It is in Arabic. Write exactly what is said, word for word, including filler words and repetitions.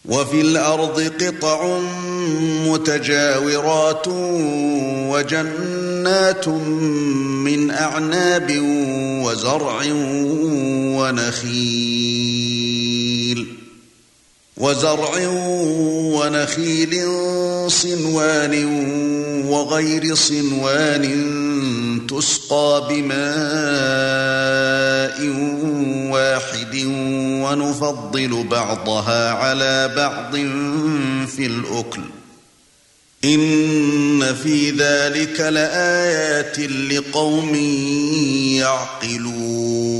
وَفِي الْأَرْضِ قِطَعٌ مُتَجَاوِرَاتٌ وَجَنَّاتٌ مِّنْ أَعْنَابٍ وَزَرْعٌ وَنَخِيلٌ وَزَرْعٌ وَنَخِيلٍ صِنْوَانٍ وَغَيْرِ صِنْوَانٍ تُسْقَى بِمَاءٍ وَاحِدٍ وَنُفَضِّلُ بَعْضَهَا عَلَى بَعْضٍ فِي الْأُكُلِ إِنَّ فِي ذَلِكَ لَآيَاتٍ لِقَوْمٍ يَعْقِلُونَ